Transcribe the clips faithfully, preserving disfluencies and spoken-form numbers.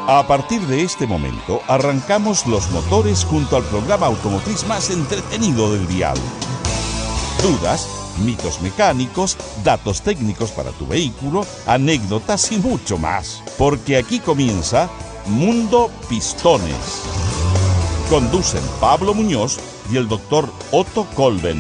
A partir de este momento, arrancamos los motores junto al programa automotriz más entretenido del dial. Dudas, mitos mecánicos, datos técnicos para tu vehículo, anécdotas y mucho más. Porque aquí comienza Mundo Pistones. Conducen Pablo Muñoz y el doctor Otto Kolben.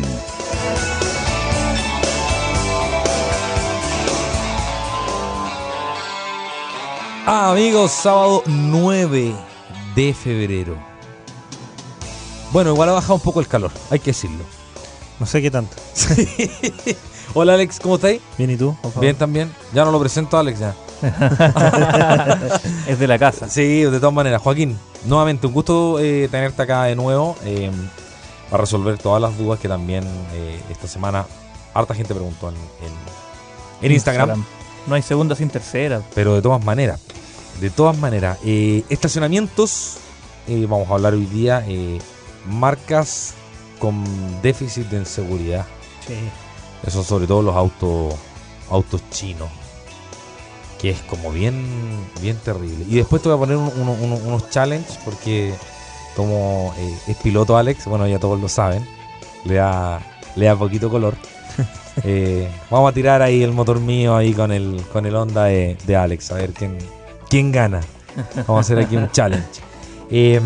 Ah, amigos, sábado nueve de febrero. Bueno, igual ha bajado un poco el calor, hay que decirlo. No sé qué tanto. Hola Alex, ¿cómo estáis? Bien, ¿y tú? Bien también. Ya no lo presento a Alex ya. Es de la casa. Sí, de todas maneras. Joaquín, nuevamente un gusto eh, tenerte acá de nuevo eh, para resolver todas las dudas que también eh, esta semana harta gente preguntó en, en, en Instagram. Instagram. No hay segunda sin tercera. Pero de todas maneras, de todas maneras, eh, estacionamientos, eh, vamos a hablar hoy día, eh, marcas con déficit de seguridad. Sí. Eso sobre todo los autos autos chinos, que es como bien bien terrible. Y después te voy a poner un, un, un, unos challenges, porque como eh, es piloto Alex, bueno, ya todos lo saben, le da, le da poquito color. Eh, vamos a tirar ahí el motor mío ahí con el con el Honda de, de Alex, a ver quién quién gana. Vamos a hacer aquí un challenge. Eh,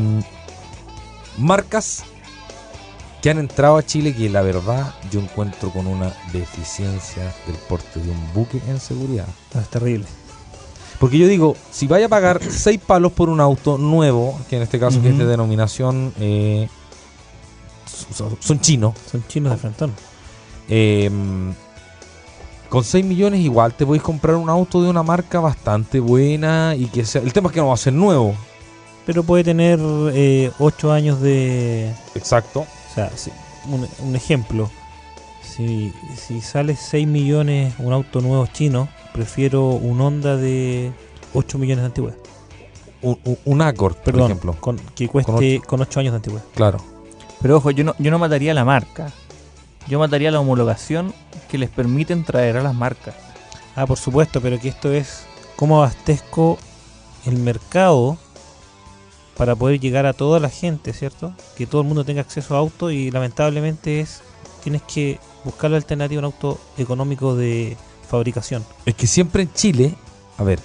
marcas que han entrado a Chile que la verdad yo encuentro con una deficiencia del porte de un buque en seguridad. Es terrible. Porque yo digo, si vaya a pagar seis palos por un auto nuevo, que en este caso uh-huh. que es de denominación eh, son, son chinos. Son chinos de frentón. Eh, con seis millones igual te podéis comprar un auto de una marca bastante buena y que sea, el tema es que no va a ser nuevo, pero puede tener eh, ocho años de... Exacto. O sea, si, un, un ejemplo, si, si sale seis millones un auto nuevo chino, prefiero un Honda de ocho millones de antigüedad. Un, un, un Accord, Perdón, por ejemplo, con, que cueste con ocho años de antigüedad. Claro. Pero ojo, yo no, yo no mataría la marca. Yo mataría la homologación que les permiten traer a las marcas. Ah, por supuesto, pero que esto es cómo abastezco el mercado para poder llegar a toda la gente, ¿cierto? Que todo el mundo tenga acceso a auto y lamentablemente es tienes que buscar la alternativa a un auto económico de fabricación. Es que siempre en Chile, a ver,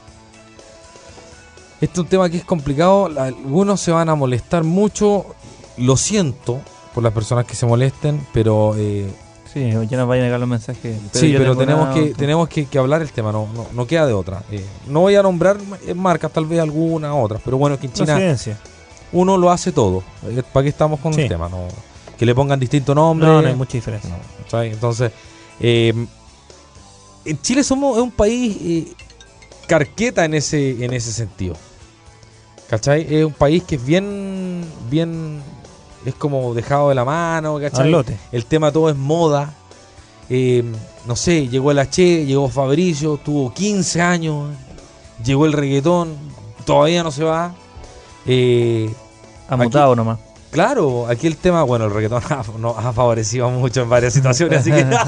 este es un tema que es complicado, algunos se van a molestar mucho, lo siento por las personas que se molesten, pero eh, sí, ya nos vayan a llegar los mensajes. Pero sí, pero tenemos que tenemos que, que hablar el tema, no, no no queda de otra. Eh, no voy a nombrar marcas, tal vez algunas otras, pero bueno, que en China uno lo hace todo. ¿Para qué estamos con sí. el tema? No, que le pongan distintos nombres. No, no hay mucha diferencia. No, ¿sabes? Entonces, eh, en Chile somos un país eh, carqueta en ese en ese sentido. ¿Cachai? Es un país que es bien bien es como dejado de la mano, ¿cachai? Lote. El tema todo es moda. Eh, no sé, llegó el H, llegó Fabricio, tuvo quince años, llegó el reggaetón, todavía no se va. Eh, ha mutado aquí, nomás. Claro, aquí el tema, bueno, el reggaetón ha, nos ha favorecido mucho en varias situaciones, así que...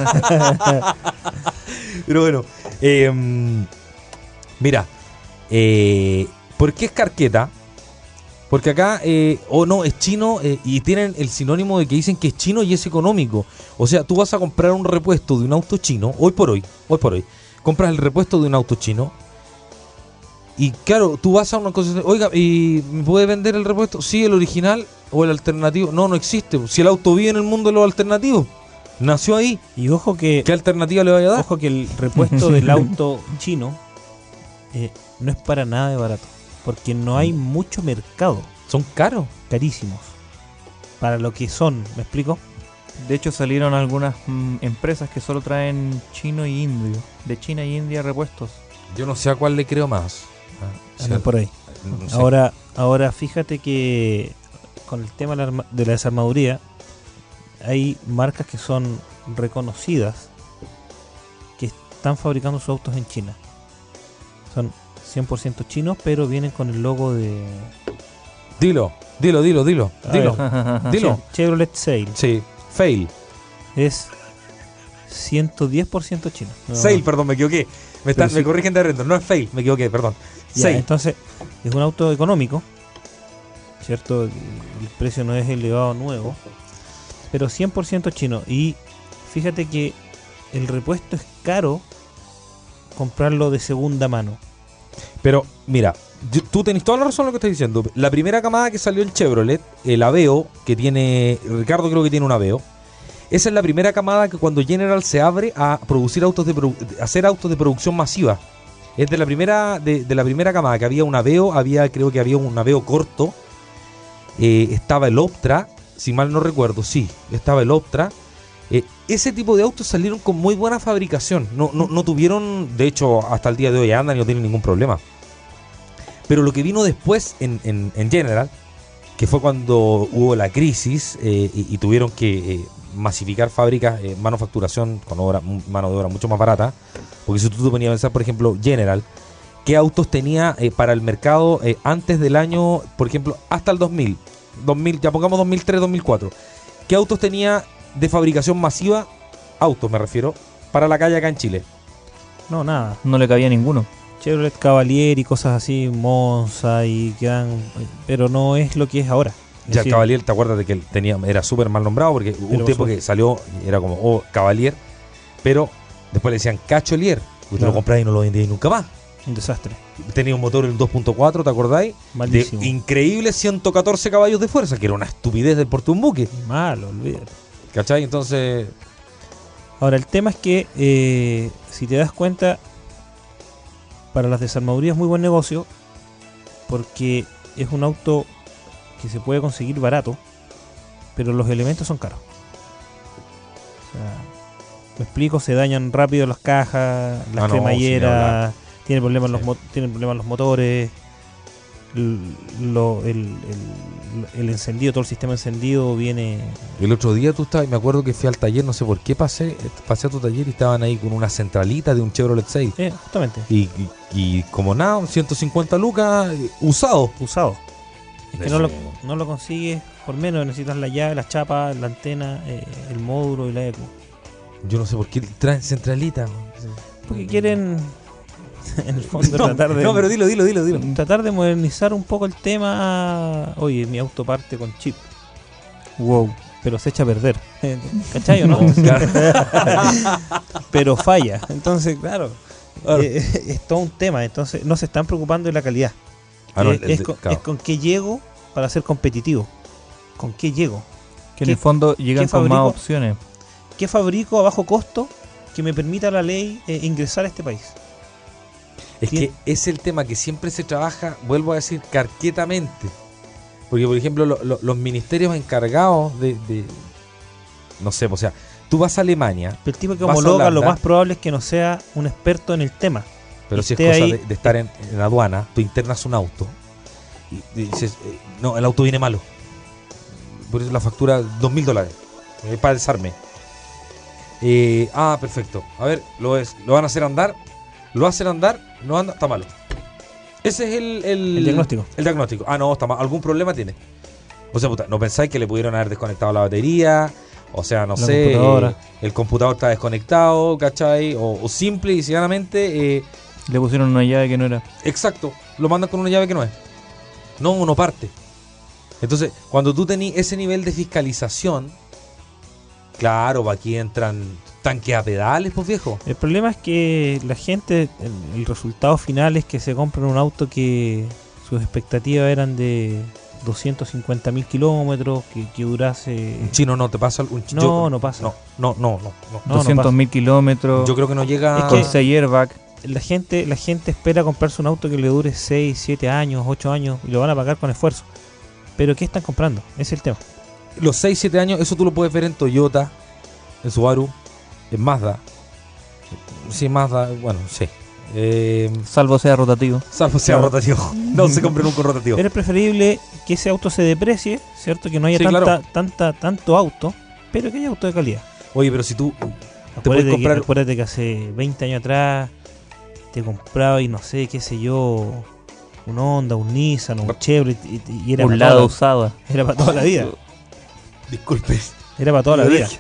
Pero bueno, eh, mira, eh, ¿por qué es carqueta? Porque acá, eh, o oh no, es chino eh, y tienen el sinónimo de que dicen que es chino y es económico. O sea, tú vas a comprar un repuesto de un auto chino, hoy por hoy, hoy por hoy, compras el repuesto de un auto chino y claro, tú vas a una cosa, oiga, ¿y me puede vender el repuesto? Sí, el original o el alternativo. No, no existe. Si el auto vive en el mundo de los alternativos, nació ahí. Y ojo que... ¿Qué alternativa le vaya a dar? Ojo que el repuesto del auto chino eh, no es para nada de barato. Porque no hay mucho mercado. Son caros. Carísimos. Para lo que son, ¿me explico? De hecho salieron algunas mm, empresas que solo traen chino y indio. De China y India repuestos. Yo no sé a cuál le creo más. Ah, Andan por ahí. No sé. Ahora, ahora fíjate que con el tema de la, de la desarmaduría hay marcas que son reconocidas que están fabricando sus autos en China. Son cien por ciento chinos, pero vienen con el logo de... Dilo, dilo, dilo, dilo, A dilo, ver. dilo. Chevrolet Sail. Sí, Fail. Es ciento diez por ciento chino. No. Sail, perdón, me equivoqué. Me, están, sí. me corrigen de rento. No es Fail, me equivoqué, perdón. Ya, seis. entonces, es un auto económico, ¿cierto? El, el precio no es elevado nuevo, pero cien por ciento chino. Y fíjate que el repuesto es caro comprarlo de segunda mano. Pero, mira, yo- tú tenés toda la razón en lo que estás diciendo. La primera camada que salió el Chevrolet, el Aveo, que tiene... Ricardo creo que tiene un Aveo. Esa es la primera camada que cuando General se abre a producir autos de produ- a hacer autos de producción masiva. Es de la primera de, de la primera camada que había un Aveo, había creo que había un Aveo corto. Eh, estaba el Optra, si mal no recuerdo, sí, estaba el Optra. Eh, ese tipo de autos salieron con muy buena fabricación. No, no, no tuvieron, de hecho, hasta el día de hoy andan y no tienen ningún problema. Pero lo que vino después en, en, en General, que fue cuando hubo la crisis eh, y, y tuvieron que eh, masificar fábricas, eh, manufacturación con obra, mano de obra mucho más barata. Porque si tú te ponías a pensar, por ejemplo, General, ¿qué autos tenía eh, para el mercado eh, antes del año, por ejemplo, hasta el dos mil? dos mil, ya pongamos dos mil tres, dos mil cuatro. ¿Qué autos tenía de fabricación masiva? Autos, me refiero, para la calle acá en Chile. No, nada. No le cabía ninguno. Chevrolet Cavalier y cosas así, Monza y quedan, pero no es lo que es ahora. Es Ya decir, Cavalier, ¿te acuerdas de que él tenía, era súper mal nombrado? Porque hubo un Pero tiempo su- que salió, y era como, oh, Cavalier, pero después le decían Cacholier. Usted Claro. lo compraba y no lo vendía nunca más. un desastre. Tenía un motor el dos punto cuatro, ¿te acordáis? Malísimo. De increíbles ciento catorce caballos de fuerza, que era una estupidez del porte de un buque. Malo, olvídate. ¿Cachai? Entonces, Ahora, el tema es que, eh, si te das cuenta, para las desarmadurías es muy buen negocio, porque es un auto que se puede conseguir barato, pero los elementos son caros. O sea, me explico, se dañan rápido las cajas, las Ah, no, sin cremalleras, tienen problemas, Sí. los mo- tienen problemas los motores, l- lo- el, el- el encendido, todo el sistema encendido viene... el otro día tú estabas, me acuerdo que fui al taller, no sé por qué pasé, pasé a tu taller y estaban ahí con una centralita de un Chevrolet seis. Eh, justamente, Y, y, y como nada, ciento cincuenta lucas eh, usado. usado. Es que Eso. no lo, no lo consigues por menos, necesitas la llave, las chapas, la antena, eh, el módulo y la E Q. Yo no sé por qué traen centralita. Porque quieren, en el fondo, No, tratar de no, pero dilo, dilo, dilo, dilo. tratar de modernizar un poco el tema. Oye, mi auto parte con chip, Wow. pero se echa a perder. ¿Cachai o no? Pero falla. Entonces, claro, Claro. eh, es todo un tema. Entonces, no se están preocupando de la calidad. Ah, no, Eh, el- es, el- con, claro. es con qué llego para ser competitivo. ¿Con qué llego? Que en ¿Qué- el fondo llegan qué con más fabrico? opciones. ¿Qué fabrico a bajo costo que me permita la ley eh, ingresar a este país? Es Tien- que es el tema que siempre se trabaja, vuelvo a decir, carquetamente. Porque, por ejemplo, lo- lo- los ministerios encargados de, de- no sé, o sea, tú vas a Alemania, El tipo que Vas a homologa lo Holanda. más probable es que no sea un experto en el tema. pero si es esté cosa ahí- de, de estar en, en aduana, tú internas un auto y, y dices, eh, no, el auto viene malo. Por eso la factura, dos mil dólares, eh, para desarme. Eh, ah, perfecto. A ver, lo es, lo van a hacer andar, lo hacen andar, no anda, está malo. Ese es el, el, El diagnóstico. El diagnóstico. Ah, no, está mal, algún problema tiene. O sea, puta, no pensáis que le pudieron haber desconectado la batería. O sea, no La sé, computadora. eh, el computador está desconectado, ¿cachai? O, o simple y sencillamente, eh, Le pusieron una llave que no era. exacto, lo mandan con una llave que no es. No, uno parte. Entonces, cuando tú tenés ese nivel de fiscalización, claro, aquí entran tanques a pedales, pues viejo. El problema es que la gente, el, el resultado final es que se compran un auto que sus expectativas eran de doscientos cincuenta mil kilómetros, que, que durase... Un chino no te pasa un chi- No, yo- no pasa. No, no, no, no. no. No, no doscientos mil kilómetros. Yo creo que no llega Es con que- seis airbag. La gente, la gente espera comprarse un auto que le dure seis, siete años, ocho años y lo van a pagar con esfuerzo. Pero ¿qué están comprando? Ese es el tema. los seis, siete años, eso tú lo puedes ver en Toyota, en Subaru, en Mazda. Sí, Mazda, bueno, sí. Eh, Salvo sea rotativo. salvo sea Claro. rotativo. No se compre nunca un rotativo. Pero es preferible que ese auto se deprecie, ¿cierto? Que no haya Sí, tanta, claro. tanta, tanto auto, pero que haya auto de calidad. Oye, pero si tú te Acuérdate, puedes que, comprar... acuérdate que hace veinte años atrás te compraba y no sé, qué sé yo, un Honda, un Nissan, un Chevrolet y, y era Un para lado toda usada. la, era para toda la vida. Disculpe. Era para toda la vida.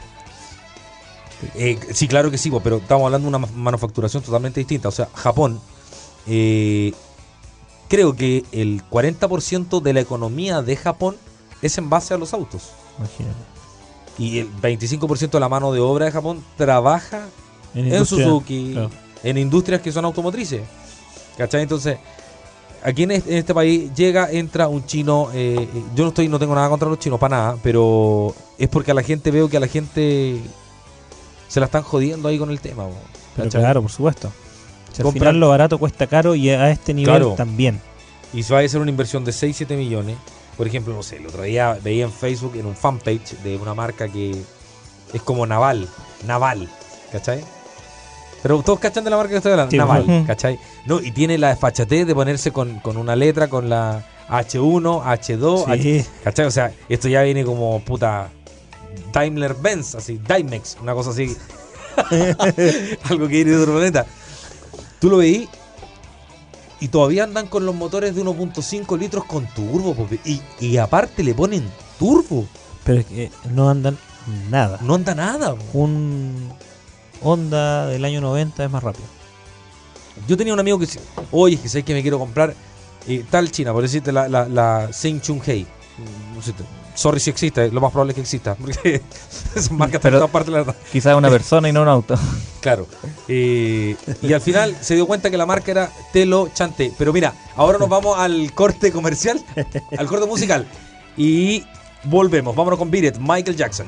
Eh, sí, claro que sí, po, pero estamos hablando de una ma- manufacturación totalmente distinta. O sea, Japón, eh, creo que el cuarenta por ciento de la economía de Japón es en base a los autos. Imagínate. Y el veinticinco por ciento de la mano de obra de Japón trabaja En, en industria, Suzuki, claro. en industrias que son automotrices. ¿Cachai? Entonces, aquí en este, en este país llega, entra un chino. Eh, yo no estoy, no tengo nada contra los chinos, para nada, pero es porque a la gente veo que a la gente se la están jodiendo ahí con el tema. po, Pero ¿cachai? claro, por supuesto. Si al Compran- final lo barato cuesta caro y a este nivel Claro. también. Y si va a hacer una inversión de seis siete millones, por ejemplo, no sé, el otro día veía en Facebook, en un fanpage de una marca que es como Naval, Naval, ¿cachai? Pero todos cachan de la marca que estoy hablando, Sí, Naval, ujú. ¿cachai? No, y tiene la desfachatez de ponerse con, con una letra, con la hache uno, hache dos, Sí. H- ¿cachai? O sea, esto ya viene como puta Daimler-Benz, así, Dimex, una cosa así. Algo que viene de otro planeta. Tú lo veí y todavía andan con los motores de uno punto cinco litros con turbo, po, y, y aparte le ponen turbo. Pero es que no andan nada. No anda nada. po. Un Honda del año noventa es más rápido. Yo tenía un amigo que dice, oye, es que sé que me quiero comprar eh, tal China, por decirte la, la, la Sing Chung Hei. No sé, sorry si existe, lo más probable es que exista, porque es marca en Pero- todas partes, la verdad. Quizás una persona y no un auto. Claro. Eh, y al final se dio cuenta que la marca era Telo Chante. Pero mira, ahora nos vamos al corte comercial, al corte musical. Y volvemos. Vámonos con Beat It, Michael Jackson.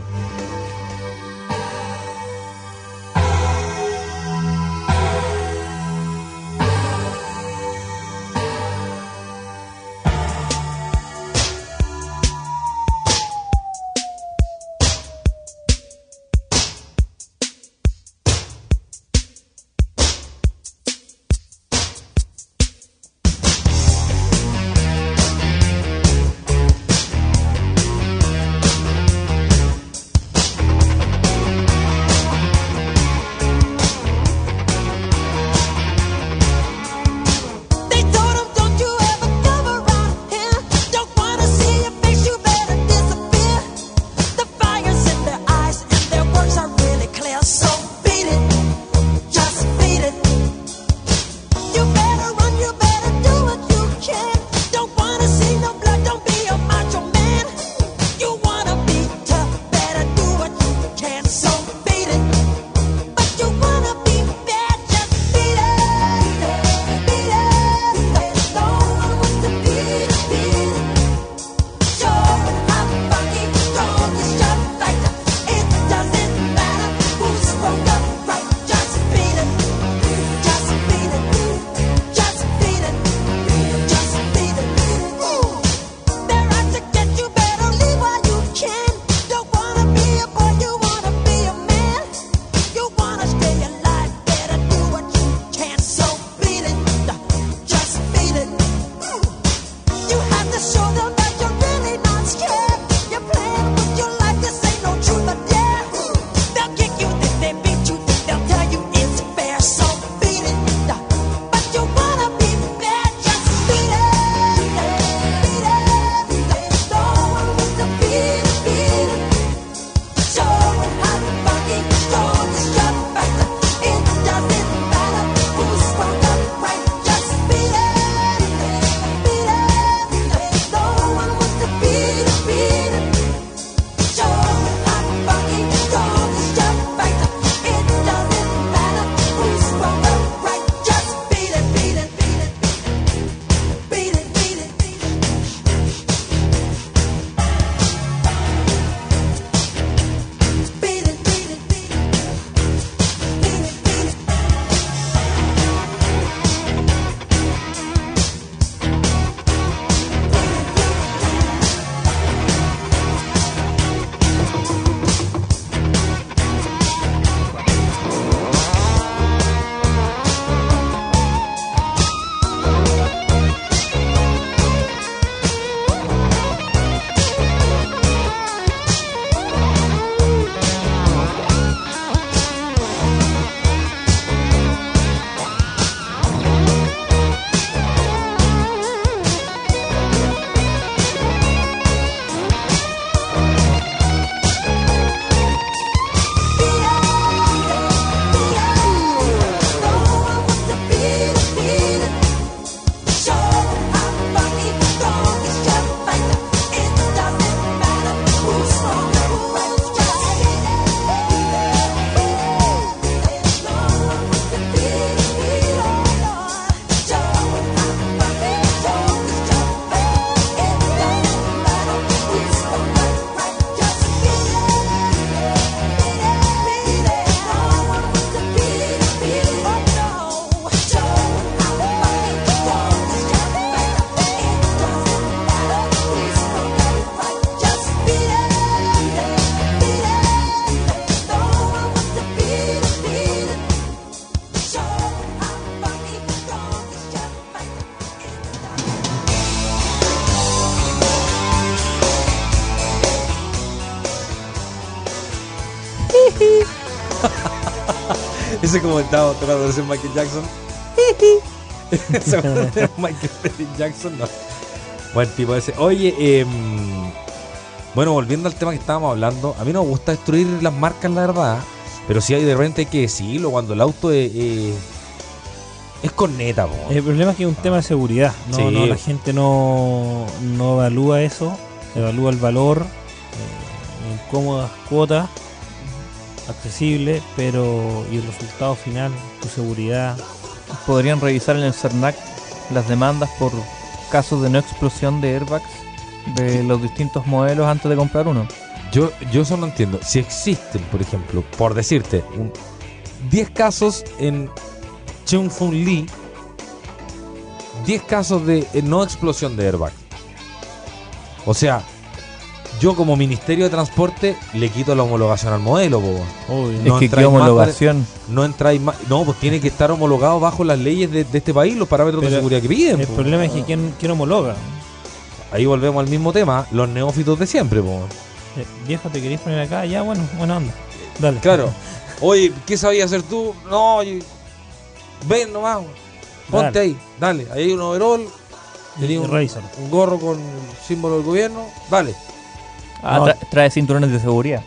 Ese como estaba tocando ese Michael Jackson. Ese Michael Jackson, no. Buen tipo ese. Oye, eh, bueno, volviendo al tema que estábamos hablando, a mí no me gusta destruir las marcas, la verdad. Pero sí hay de repente hay que decirlo cuando el auto es, eh, es corneta, po. El problema es que es un tema de seguridad. No, Sí. no, la gente no, no evalúa eso, evalúa el valor eh, en cómodas cuotas, accesible, pero y el resultado final, tu seguridad. Podrían revisar en el CERNAC las demandas por casos de no explosión de airbags de los distintos modelos antes de comprar uno. Yo, yo eso no entiendo. Si existen, por ejemplo, por decirte, un diez casos en Chun-Fung Lee, diez casos de eh, no explosión de airbag. O sea, yo como Ministerio de Transporte le quito la homologación al modelo, po. Obvio. Es No que entráis qué más, homologación. No entráis más. No, pues tiene que estar homologado bajo las leyes de, de este país, los parámetros Pero de seguridad que piden. El po. problema es que ¿quién, quién homologa? Ahí volvemos al mismo tema, los neófitos de siempre, po. Eh, viejo, ¿te querés poner acá? Ya, bueno, buena onda. Dale. Claro. Oye, ¿qué sabías hacer tú? No, oye, ven nomás, weón. Ponte Dale. ahí, dale. Ahí hay un overall, Y tenía un, revísalo. un gorro con el símbolo del gobierno, dale. Ah, No. tra- trae cinturones de seguridad.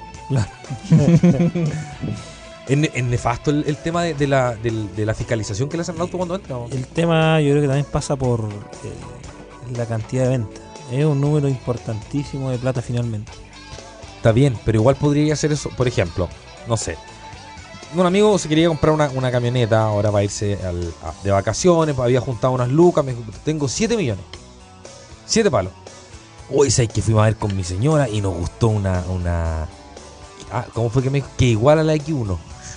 Es, ne- es nefasto el, el tema de, de la, del- de la fiscalización que le hacen al auto cuando entra, ¿no? El tema yo creo que también pasa por eh, la cantidad de ventas. Es un número importantísimo de plata finalmente. Está bien, pero igual podría hacer eso. Por ejemplo, no sé. Un amigo se quería comprar una, una camioneta ahora para irse al- a- de vacaciones, había juntado unas lucas, me dijo, tengo siete millones. siete palos. Hoy sabes que fuimos a ver con mi señora y nos gustó una... una ah, ¿cómo fue que me dijo? Que igual a la X uno.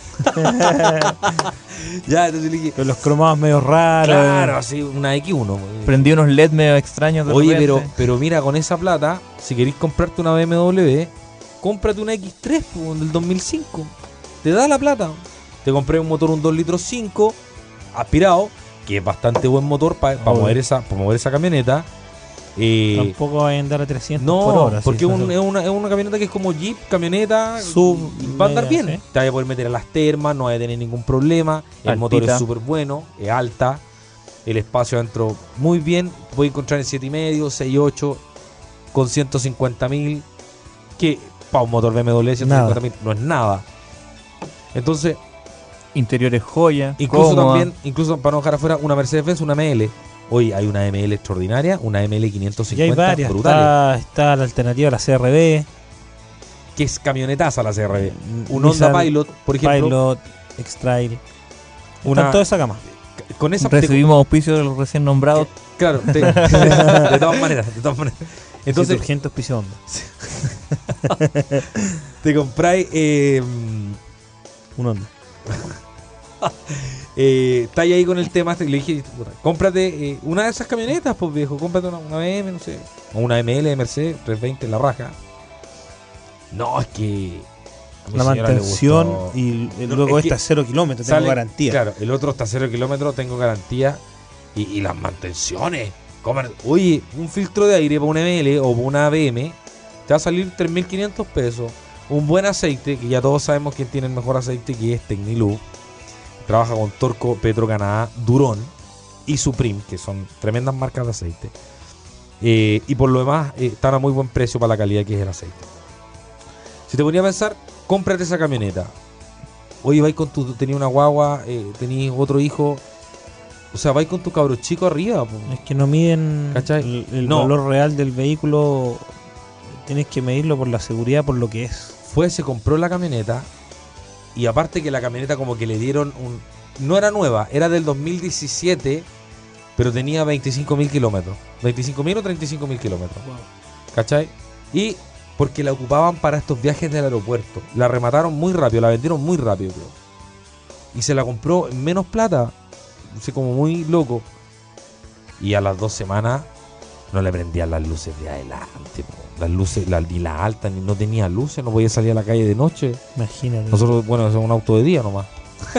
Ya, entonces le dije, Pero los cromados medio raros. claro, así, una X uno. Prendí unos L E D medio extraños de Oye, repente. pero, pero mira, con esa plata, si queréis comprarte una B M W, cómprate una X tres po, del dos mil cinco. Te da la plata. Te compré un motor, un dos litros cinco, aspirado, que es bastante buen motor para Obvio. mover esa, pa mover esa camioneta. Eh, Tampoco va a andar a trescientos no, por hora. porque sí, es, un- eso- es una, es una camioneta que es como Jeep, camioneta, Sub, y va a andar media, bien. sí. Te vas a poder meter a las termas, no vas a tener ningún problema. El Altita. motor es súper bueno, es alta. El espacio adentro muy bien. Puedes encontrar en siete y medio, seis, ocho, con ciento cincuenta mil. Que para un motor B M W ciento cincuenta mil no es nada. Entonces, Interiores joya. incluso cómoda. también, incluso para no dejar afuera, una Mercedes-Benz, una M L. Hoy hay una M L extraordinaria, una M L quinientos Y hay cincuenta varias. brutales. Está, está la alternativa a la C R B. Que es camionetaza la C R B. Un Nissan Honda Pilot, por ejemplo. Pilot, X-Trail. Una- Está toda esa gama. Con esa te- Recibimos auspicio de los recién nombrados. claro, te- de todas maneras, de todas maneras. Entonces, Entonces, urgente auspicio Honda. te compráis, eh, Un Honda. eh, estáis ahí con el tema, le dije, puta, cómprate eh, una de esas camionetas, pues viejo, cómprate una, una B M, no sé, o una M L de Mercedes, trescientos veinte, la raja. No, es que a mi La señora le mantención gustó. y eh, No, luego es que esta cero kilómetros, tengo Sale- garantía. Claro, el otro está cero kilómetros, tengo garantía. Y, y las mantenciones. ¿Cómo? Oye, un filtro de aire para una M L o para una B M te va a salir tres mil quinientos pesos. Un buen aceite, que ya todos sabemos quién tiene el mejor aceite, que es Tecnilub. Trabaja con Torco, Petro Canadá, Durón y Supreme, que son tremendas marcas de aceite. Eh, y por lo demás, eh, están a muy buen precio para la calidad que es el aceite. Si te ponía a pensar, cómprate esa camioneta. Oye, vais con tu, tenías una guagua, eh, tenías otro hijo. O sea, vais con tu cabro chico arriba. Po. Es que no miden ¿Cachai? el, el No. valor real del vehículo. Tienes que medirlo por la seguridad, por lo que es. Fue, se compró la camioneta. Y aparte que la camioneta como que le dieron un... No era nueva, era del dos mil diecisiete, pero tenía veinticinco mil kilómetros. veinticinco mil o treinta y cinco mil kilómetros. ¿Cachai? Y porque la ocupaban para estos viajes del aeropuerto. La remataron muy rápido, la vendieron muy rápido, creo. Y se la compró en menos plata. Así como muy loco. Y a las dos semanas no le prendían las luces de adelante. Po. Las luces, la, ni la alta, ni no tenía luces, no podía salir a la calle de noche. Imagínate. Nosotros, bueno, es un auto de día nomás.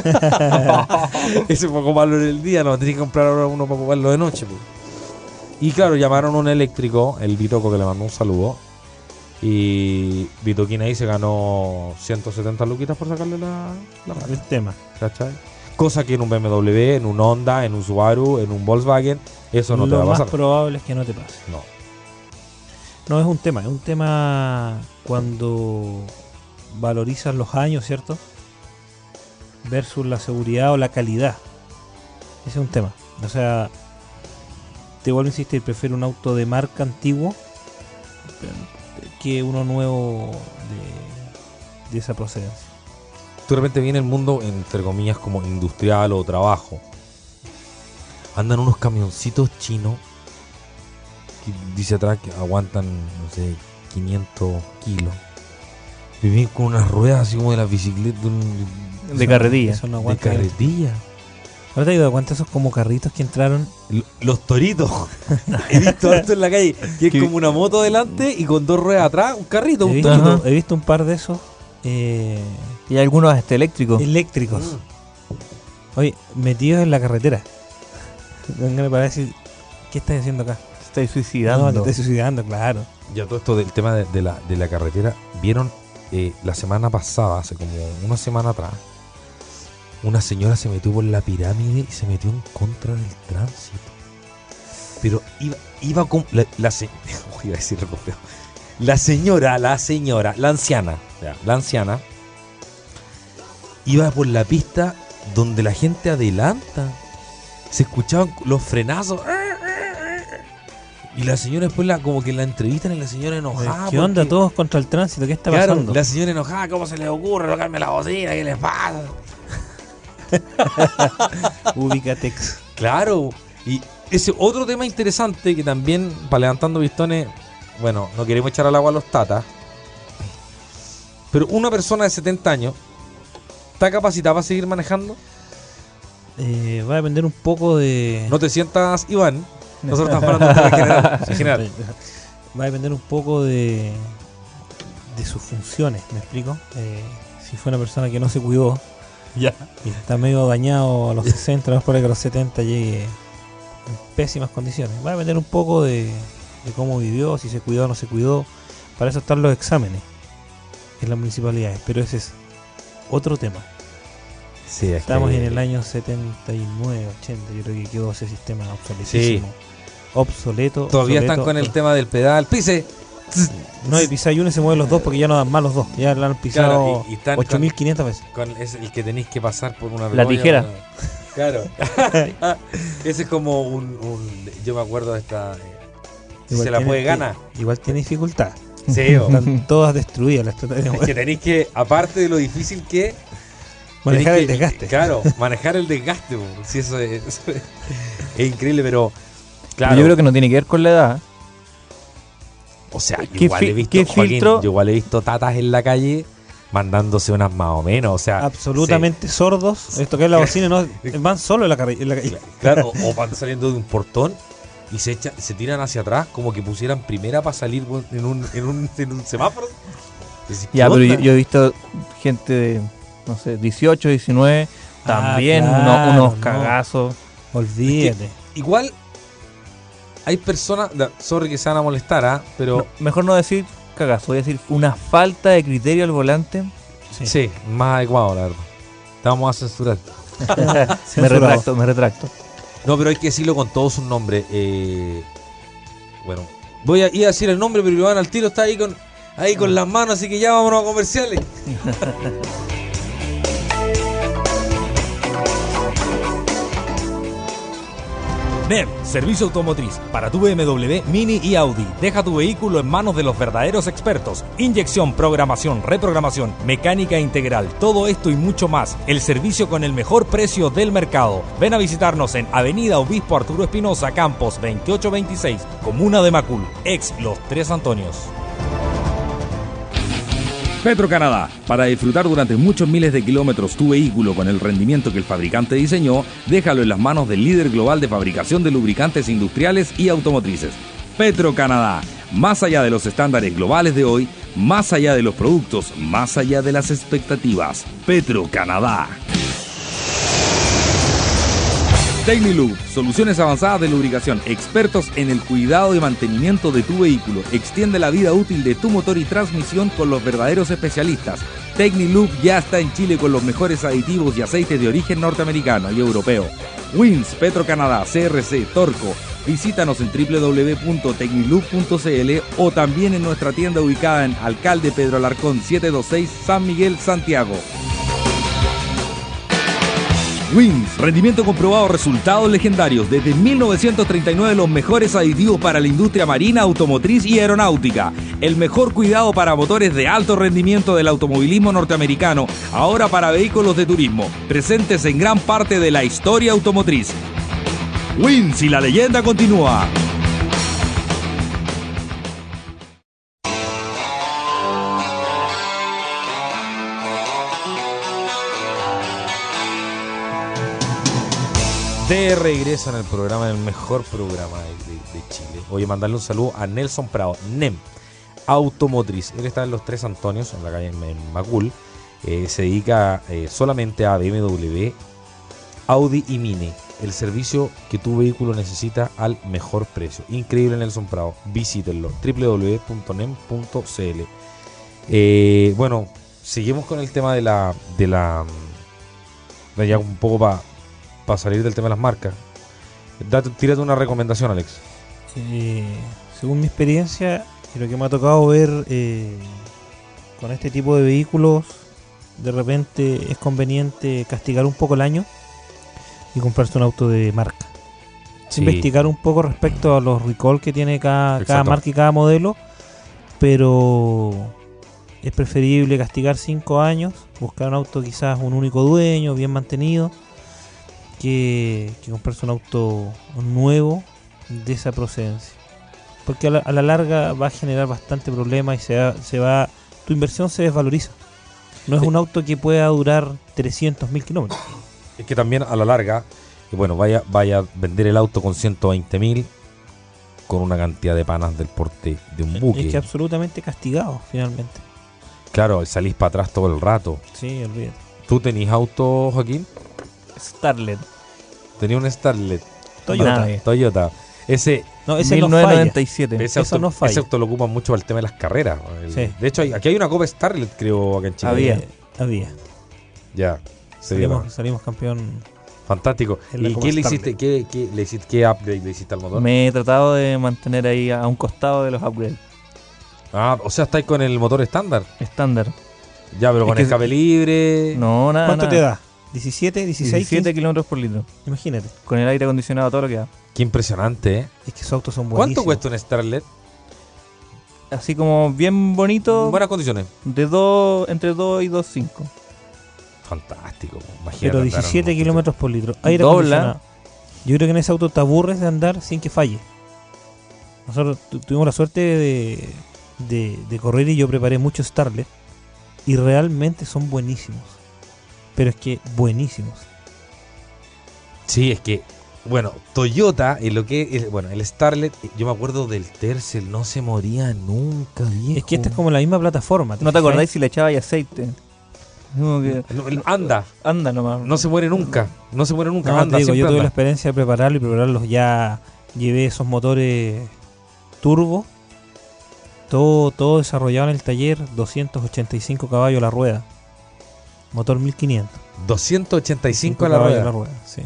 Ese fue ocuparlo en el día, no tenía que comprar ahora uno para ocuparlo de noche. Po. Y claro, llamaron a un eléctrico, el Bitoco, que le mandó un saludo. Y Vitoquín ahí se ganó ciento setenta luquitas por sacarle la, la mano. El tema. ¿Cachai? Cosa que en un B M W, en un Honda, en un Subaru, en un Volkswagen, eso no Lo te va a más pasar. probable es que no te pase. No. No, es un tema, es un tema cuando valorizas los años, ¿cierto? Versus la seguridad o la calidad. Ese es un tema. O sea, te vuelvo a insistir, prefiero un auto de marca antiguo que uno nuevo de, de esa procedencia. De repente viene el mundo, entre comillas, como industrial o trabajo. Andan unos camioncitos chinos que dice atrás que aguantan, no sé, quinientos kilos. Viven con unas ruedas así como de las bicicletas de, un, De carretilla. Eso no de aguanta. carretilla. ¿Ahora te has dado cuenta esos como carritos que entraron? L- Los toritos. He visto esto en la calle. Que es ¿Qué? como una moto delante y con dos ruedas atrás, un carrito, He un visto, torito. he visto un par de esos eh, Y hay algunos hasta eléctricos. eléctricos. Mm. Oye, metidos en la carretera. Vengan a decir, ¿qué estás haciendo acá? Te estáis suicidando. No, te estás suicidando, claro. Ya todo esto del tema de, de, la, de la carretera, vieron eh, la semana pasada, hace como una semana atrás, una señora se metió por la pirámide y se metió en contra del tránsito. Pero iba, iba con la, la se- iba a decir algo feo. La señora, la señora, la anciana, ya, la anciana iba por la pista donde la gente adelanta. Se escuchaban los frenazos. Y la señora después la, como que la entrevistan y la señora enojada. ¿Qué onda? porque- Todos contra el tránsito, ¿qué está Claro, pasando? la señora enojada, ¿cómo se le ocurre tocarme la bocina? ¿Qué les pasa? Ubicatex. Claro, y ese otro tema interesante que también, para levantando pistones, bueno, no queremos echar al agua a los tatas, pero una persona de setenta años, ¿está capacitada para seguir manejando? Eh, va a depender un poco de... No te sientas, Iván. Nosotros estamos hablando de un tema general. en general. Va a depender un poco de de sus funciones, ¿me explico? Eh, si fue una persona que no se cuidó Ya. y está medio dañado a los sesenta, no es probable que a los setenta llegue en pésimas condiciones. Va a depender un poco de, de cómo vivió, si se cuidó o no se cuidó. Para eso están los exámenes en las municipalidades, pero ese es otro tema. Sí, es Estamos que- en el año setenta y nueve, ochenta, yo creo que quedó ese sistema obsoletísimo. Obsoleto. Todavía están obsoleto, con el eh, tema del pedal. Pise. No, y pisáis uno y se mueven los dos porque ya no dan más los dos. Ya lo han pisado Claro, y- y están ocho mil quinientas veces. Con es el que tenéis que pasar por una La vergoña, tijera. una- Claro. Ese es como un, un- yo me acuerdo de esta eh, si Igual se la tiene- puede ganar. Igual tiene dificultad. Sí, o- Están todas destruidas las estrategias. es que tenéis que, aparte de lo difícil que Manejar tenéis el que- desgaste. Claro, manejar el desgaste. po. Sí, eso es, eso es- es increíble, pero claro. Pero yo creo que no tiene que ver con la edad. O sea, yo ¿Qué igual fi- he visto, qué Joaquín, filtro? yo igual he visto tatas en la calle mandándose unas más o menos, o sea, Absolutamente sordos. Esto que es la bocina, no, van solo en la, carre- en la calle. se- claro, o van saliendo de un portón y se echan, se tiran hacia atrás como que pusieran primera para salir weón, en un, en un, en un semáforo. Y decís, ¿qué Ya, pero yo, onda? yo he visto gente de, no sé, dieciocho, diecinueve, Ah, también uno- claro, unos no. cagazos. Olvídate. Igual hay personas, da- sorry que se van a molestar, ¿ah? pero No, mejor no decir cagazo, voy a decir una falta de criterio al volante. Sí. sí, más adecuado, la verdad. Te vamos a censurar. Me Censurado. retracto, me retracto. No, pero hay que decirlo con todo su nombre. Eh, bueno, voy a ir a decir el nombre, pero Iván al tiro está ahí con ahí con las manos, así que ya vámonos a comerciales. N E M, servicio automotriz para tu B M W, Mini y Audi. Deja tu vehículo en manos de los verdaderos expertos. Inyección, programación, reprogramación, mecánica integral, todo esto y mucho más. El servicio con el mejor precio del mercado. Ven a visitarnos en Avenida Obispo Arturo Espinosa, Campos veintiocho veintiséis, Comuna de Macul, ex Los Tres Antonios. Petro-Canadá. Para disfrutar durante muchos miles de kilómetros tu vehículo con el rendimiento que el fabricante diseñó, déjalo en las manos del líder global de fabricación de lubricantes industriales y automotrices. Petro-Canadá. Más allá de los estándares globales de hoy, más allá de los productos, más allá de las expectativas. Petro-Canadá. Tecnilube, soluciones avanzadas de lubricación, expertos en el cuidado y mantenimiento de tu vehículo. Extiende la vida útil de tu motor y transmisión con los verdaderos especialistas. Tecnilube ya está en Chile con los mejores aditivos y aceites de origen norteamericano y europeo. Wins, Petro-Canadá, C R C, Torco. Visítanos en doble u doble u doble u punto tecnilube punto c l o también en nuestra tienda ubicada en Alcalde Pedro Alarcón setecientos veintiséis, San Miguel, Santiago. Wins, rendimiento comprobado, resultados legendarios. Desde mil novecientos treinta y nueve los mejores aditivos para la industria marina, automotriz y aeronáutica. El mejor cuidado para motores de alto rendimiento del automovilismo norteamericano, ahora para vehículos de turismo, presentes en gran parte de la historia automotriz. Wins y la leyenda continúa. De regreso en el programa, el mejor programa de, de, de Chile. Oye, mandarle un saludo a Nelson Prado, NEM, Automotriz. Él está en los Tres Antonios, en la calle en Macul. Eh, se dedica eh, solamente a B M W, Audi y Mini. El servicio que tu vehículo necesita al mejor precio. Increíble, Nelson Prado. Visítenlo. doble u doble u doble u punto nem punto c l. Eh, bueno, seguimos con el tema de la... De la ya un poco para... para salir del tema de las marcas. Date, tírate una recomendación, Alex. Eh, según mi experiencia y lo que me ha tocado ver eh, con este tipo de vehículos, de repente es conveniente castigar un poco el año y comprarse un auto de marca. Sí. Investigar un poco respecto a los recall que tiene cada, cada Exacto. marca y cada modelo, pero es preferible castigar cinco años, buscar un auto quizás un único dueño, bien mantenido, que, que comprarse un auto nuevo de esa procedencia, porque a la, a la larga va a generar bastante problema y se va, se va, tu inversión se desvaloriza. No es Sí. un auto que pueda durar trescientos mil kilómetros. Es que también a la larga, y bueno, vaya, vaya a vender el auto con ciento veinte mil con una cantidad de panas del porte de un buque. Es que absolutamente castigado finalmente. Claro, salís para atrás todo el rato. Sí, olvídate. ¿Tú tenés auto, Joaquín? Starlet. Tenía un Starlet Toyota. Nave. Toyota. Ese, No, ese no mil novecientos falla. noventa y siete. ese, Eso auto, no falla. ese auto lo ocupan mucho para el tema de las carreras. El- Sí. De hecho, hay- aquí hay una Copa Starlet, creo, acá en Chile. Había. Eh, había. Ya. Sería Salimos, salimos campeón. fantástico. En la ¿Y Copa qué le Starlet. hiciste? ¿Qué, qué le hiciste? ¿Qué upgrade le hiciste al motor? Me he tratado de mantener ahí a un costado de los upgrades. Ah, o sea, estáis con el motor estándar. Estándar. Ya, pero Es con que- escape libre. No, nada. ¿Cuánto nada. te da? ¿diecisiete, dieciséis, diecisiete quince? kilómetros por litro. Imagínate. Con el aire acondicionado, todo lo que da. Qué impresionante, ¿eh? Es que esos autos son buenísimos. ¿Cuánto cuesta un Starlet? Así como bien bonito. Buenas condiciones. De dos, entre dos y dos punto cinco. Fantástico. Imagínate Pero andar en diecisiete un- kilómetros por litro. Aire Dobla. acondicionado. Yo creo que en ese auto te aburres de andar sin que falle. Nosotros tu- tuvimos la suerte de, de, de correr y yo preparé muchos Starlet. Y realmente son buenísimos. Pero es que buenísimos. Sí, es que, bueno, Toyota, en lo que es, bueno, el Starlet, yo me acuerdo del Tercel, no se moría nunca, viejo. Es que esta es como la misma plataforma. ¿No te fijas? acordáis si le echabais aceite? Como que No, el- anda, anda nomás. no se muere nunca, no se muere nunca, No, anda, te digo, yo siempre tuve la anda. experiencia de prepararlo y prepararlos. Ya llevé esos motores turbo. Todo, todo desarrollado en el taller. doscientos ochenta y cinco caballos la rueda. Motor mil quinientos. doscientos ochenta y cinco a la caballos rueda. sí.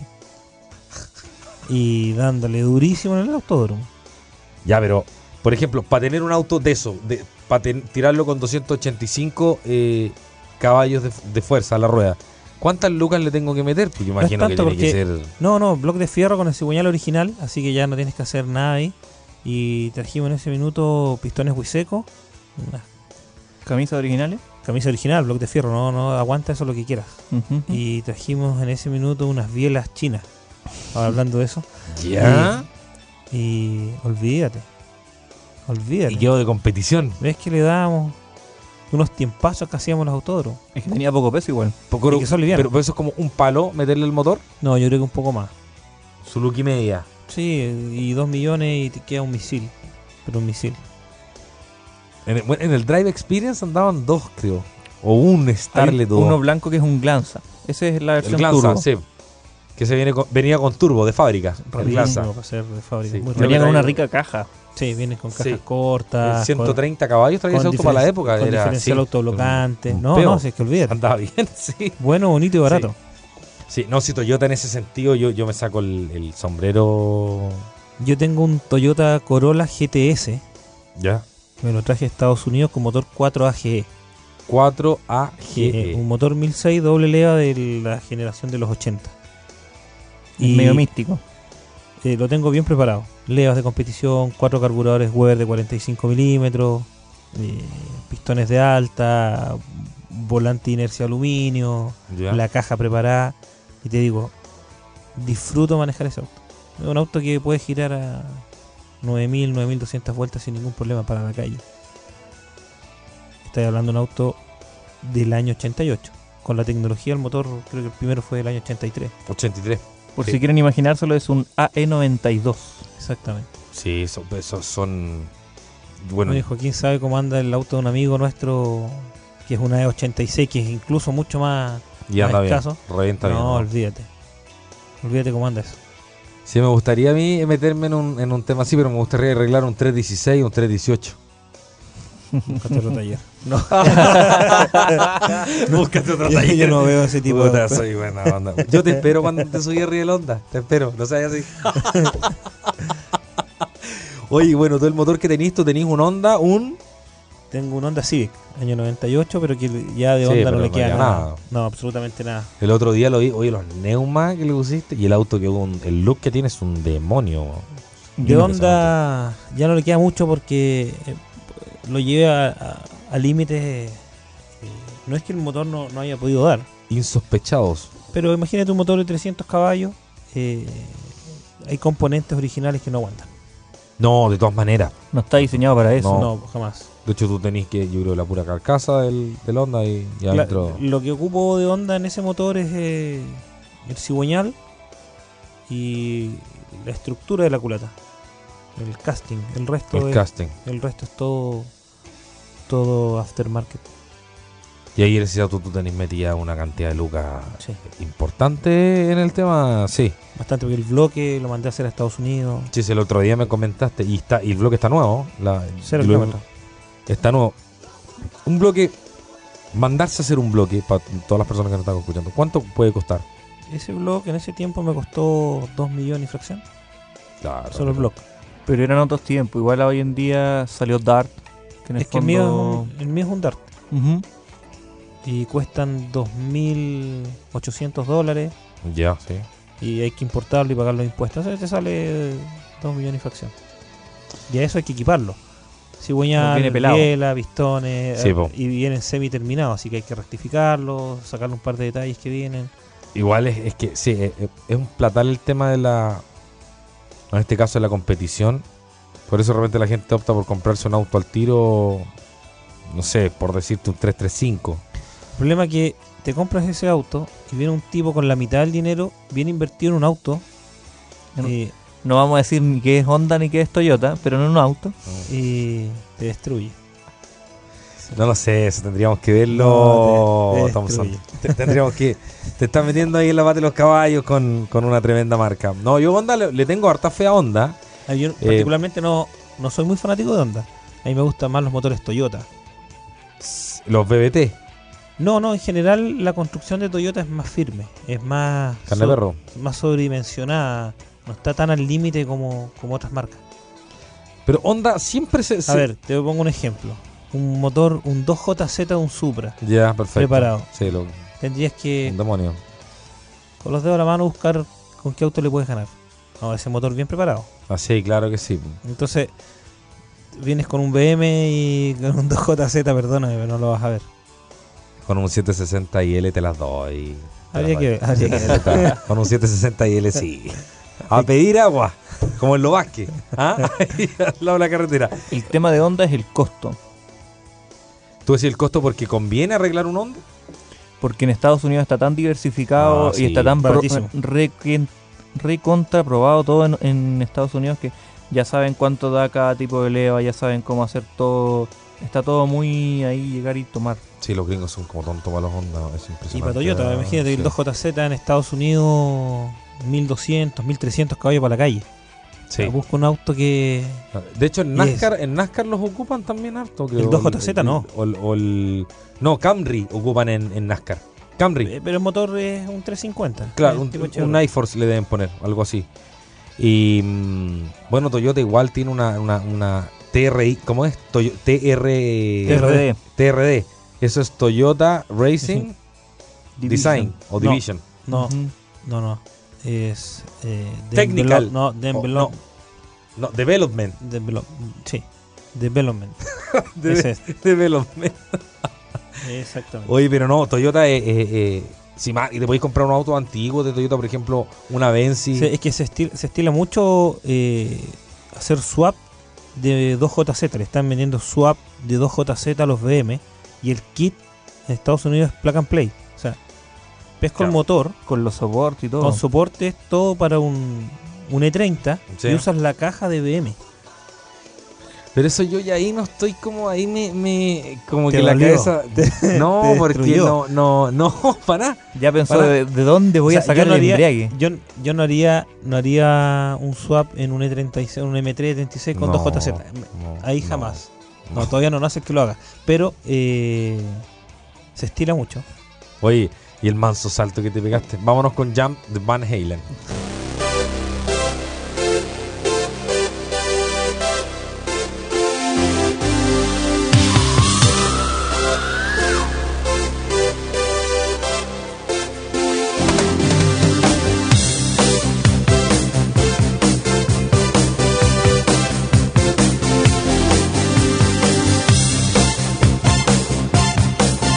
Y dándole durísimo en el autódromo. Ya, pero, por ejemplo, para tener un auto de eso, de, para tirarlo con doscientos ochenta y cinco eh, caballos de, de fuerza a la rueda, ¿cuántas lucas le tengo que meter? Pues yo No es imagino que tanto tiene que porque- ser... No, no, bloque de fierro con el cigüeñal original. Así que ya no tienes que hacer nada ahí. Y trajimos en ese minuto pistones Huiseco. Una ¿Camisas originales? camisa original, bloque de fierro. No, no, aguanta eso lo que quieras. Ujú. Y trajimos en ese minuto unas bielas chinas. Ahora hablando de eso. ¿Ya? Y olvídate. Olvídate. Y quedo de competición. ¿Ves que le dábamos unos tiempazos que hacíamos los autódromos? Es que tenía poco peso igual. Poco- Y que son livianos. pero, pero eso es como un palo, meterle el motor, No, yo creo que un poco más. su look y media. Sí, y dos millones y te queda un misil. Pero un misil. En el, bueno, en el Drive Experience andaban dos, creo. O un Hay Starlet o uno blanco que es un Glanza. Esa es la el versión Glanza, turbo. sí. Que se viene con- venía con turbo de fábrica. el Rapidísimo Lanza. para ser de fábrica. Sí. Muy Creo Venía que con una trae- rica caja. Sí, vienen con cajas Sí. cortas. ciento treinta caballos traía ese auto para la época. Con Era diferencial sí, autoblocante. un- un No, peo. no, si es que olvídate. Andaba bien, sí. Bueno, bonito y barato. Sí, no, si Toyota en ese sentido, yo, yo me saco el, el sombrero. Yo tengo un Toyota Corolla G T S. Ya. Me lo traje a Estados Unidos con motor cuatro A G E. cuatro A que, G eh, un E. motor mil seis doble leva de la generación de los ochenta. Y medio místico. eh, lo tengo bien preparado. Levas de competición, cuatro carburadores Weber de cuarenta y cinco milímetros, eh, pistones de alta, volante de inercia aluminio, Ya. la caja preparada. Y te digo, disfruto manejar ese auto. Es un auto que puede girar a nueve mil, nueve mil doscientas vueltas sin ningún problema para la calle. Estoy hablando de un auto del año ochenta y ocho. Con la tecnología del motor, creo que el primero fue del año ochenta y tres. ochenta y tres. Por Sí. si quieren imaginárselo, es un A E noventa y dos. Exactamente. Sí, esos, esos son. Bueno, Oye, Joaquín sabe cómo anda el auto de un amigo nuestro, que es una E ochenta y seis, que es incluso mucho más, y más anda bien. escaso. Revienta No, bien. ¿no? olvídate. Olvídate cómo anda eso. Sí, me gustaría a mí meterme en un, en un tema así, pero me gustaría arreglar un tres dieciséis, un tres dieciocho. Búscate otro taller. No, Búscate otro yo, yo no veo ese tipo Puta, de... soy buena onda. Yo te espero cuando te subí arriba del Honda. Te espero, no seas así. Oye, bueno, todo el motor que tenís, tú tenís un Honda, un... Tengo un Honda Civic, año noventa y ocho, pero que ya de Sí, Honda pero no le no queda queda nada. nada. No, absolutamente nada. El otro día lo vi, oye, los neumas que le pusiste y el auto que un, el look que tiene es un demonio. De Honda ya no le queda mucho porque eh, lo llevé a, a- a límites. eh, no es que el motor no, no haya podido dar, Insospechados. pero imagínate un motor de trescientos caballos. eh, hay componentes originales que no aguantan. No, de todas maneras. No está diseñado para eso. No. No, jamás. De hecho, tú tenés que, yo creo, la pura carcasa del, del Honda y, y La- adentro. lo que ocupo de Honda en ese motor es eh, el cigüeñal y la estructura de la culata, el casting. El resto El es, casting. el resto es todo todo aftermarket. Y ahí en ese auto tú tenés metida una cantidad de lucas Sí, importante en el tema. Sí. bastante, porque el bloque lo mandé a hacer a Estados Unidos. Sí, sí, el otro día me comentaste y está y el bloque está nuevo. La, Cero y lo- kilómetros. Está nuevo. Un bloque, mandarse a hacer un bloque para todas las personas que nos están escuchando. ¿Cuánto puede costar? Ese bloque en ese tiempo me costó dos millones y fracción. Claro. Solo el bloque. Pero eran otros tiempos. Igual hoy en día salió Dart. Que en el Es que el mío, es fondo- un, el mío es un Dart. Ujú. Y cuestan dos mil ochocientos dólares. Ya, sí. Y hay que importarlo y pagar los impuestos. Entonces te sale dos millones y fracción. Y a eso hay que equiparlo. Nos Cigüeñal, viene pelado. biela, pistones. Sí, eh, po. y vienen semi terminados. Así que hay que rectificarlo, sacarle un par de detalles que vienen. Igual es, es que sí, es, es un platal el tema de la, en este caso de la competición. Por eso realmente la gente opta por comprarse un auto al tiro, no sé, por decirte un tres tres cinco. El problema es que te compras ese auto y viene un tipo con la mitad del dinero bien invertido en un auto. En- Y, No vamos a decir ni que es Honda ni que es Toyota, pero en un auto. y te destruye. No lo sé, eso tendríamos que verlo. No, te- te Thompson. destruye. Te- tendríamos que. Te estás metiendo ahí en la pata de los caballos con, con una tremenda marca. No, yo Honda le, le tengo harta fe a Honda. Ah, Yo particularmente no, no soy muy fanático de Honda. A mí me gustan más los motores Toyota. Los B B T, No, no, en general la construcción de Toyota es más firme, es más, carne de perro. más sobredimensionada, no está tan al límite como, como otras marcas. Pero Honda siempre se. A se- ver, te pongo un ejemplo. Un motor, un dos J Z de un Supra. Ya, perfecto. Preparado. Sí, lo, Tendrías que, un demonio. con los dedos a la mano, buscar con qué auto le puedes ganar. No, ese motor bien preparado. Ah, sí, claro que sí. Entonces, vienes con un B M y con un dos J Z, perdóname, pero no lo vas a ver. Con un setecientos sesenta I L te las doy. Te Habría las que doy. ver, habría que ver. Con un setecientos sesenta I L sí. A pedir agua, como en Lo Vázquez. ¿Ah? Ahí al lado de la carretera. El tema de Honda es el costo. ¿Tú decís el costo porque conviene arreglar un Honda? Porque en Estados Unidos está tan diversificado Ah, sí, y está tan pro- baratísimo. re, recontra probado todo en, en Estados Unidos que ya saben cuánto da cada tipo de leva, ya saben cómo hacer todo Está todo muy ahí, llegar y tomar. Sí, los gringos son como tontos para los Honda, es impresionante. Y para Toyota, imagínate, Sí. el dos J Z en Estados Unidos, mil doscientos, mil trescientos caballos para la calle. Sí. O sea, busca un auto que... De hecho, en Y es- NASCAR, en NASCAR los ocupan también harto. creo. El dos J Z El- no. O el, o el- no, Camry ocupan en, en NASCAR. Camry. eh, Pero el motor es un trescientos cincuenta. Claro, es un, tipo un Chevrolet. iForce le deben poner, algo así. Y mm, bueno, Toyota igual tiene una, una, una T R I, ¿cómo es? Toyo- T R T R D. T R D. Eso es Toyota Racing Design o No. Division. No, Ujú. no, no. Es... Eh, Technical. develop- No, O- develop, no, no, Development. develop- sí, development. De- Ese es. Development. Exactamente. Oye, pero no, Toyota es... eh, eh, si más, y te podéis comprar un auto antiguo de Toyota, por ejemplo, una Benzi. Sí, es que se estila, se estila mucho eh, hacer swap de dos J Z. Le están vendiendo swap de dos J Z a los B M. Y el kit en Estados Unidos es plug and play. O sea, pesco Claro. el motor Con los soportes y todo. con soportes, todo para un, un E treinta. Sí. Y usas la caja de B M. Pero eso yo ya ahí no estoy como ahí me, me como Te que la dolió. cabeza no, te porque destruyó. no, no, no, para nada. Ya pensó Para- de, de dónde voy O sea, a sacar yo no el haría- embriague. Yo, yo no haría no haría un swap en un E treinta y seis, un M tres treinta y seis con No, dos J Z. no, Ahí no, jamás. no. No, todavía no nace que lo haga. Pero eh, se estila mucho. Oye, y el manso salto que te pegaste. Vámonos con Jump de Van Halen.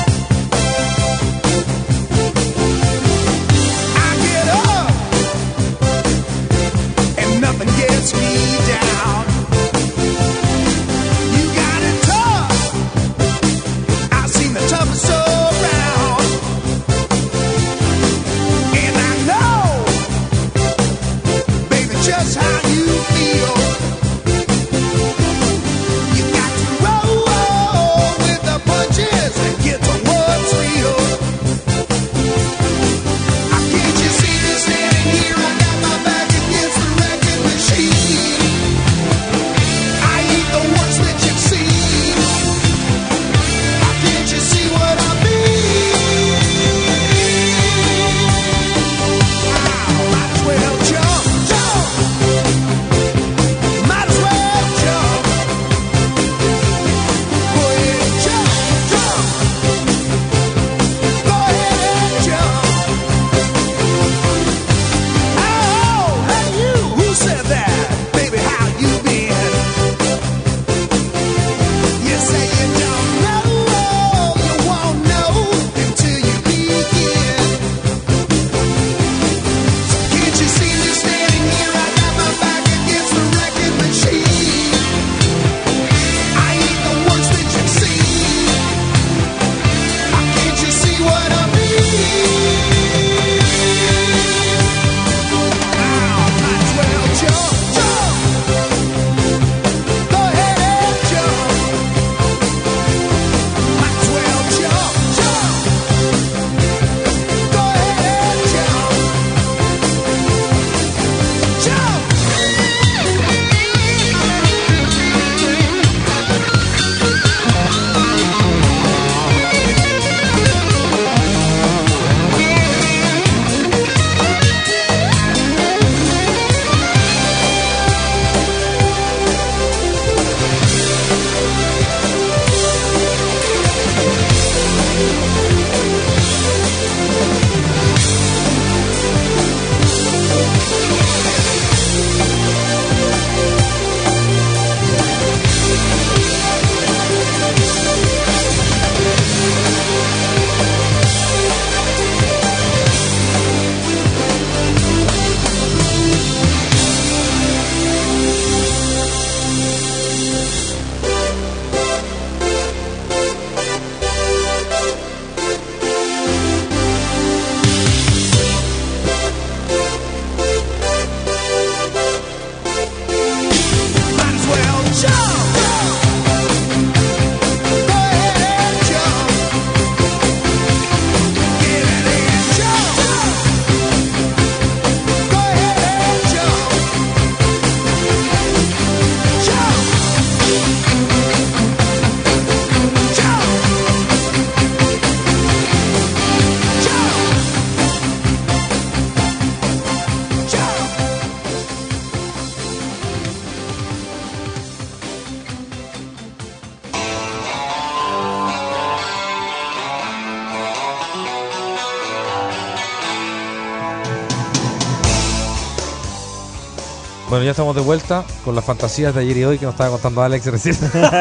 I get up Bueno, ya estamos de vuelta con las fantasías de ayer y hoy que nos estaba contando Alex recién.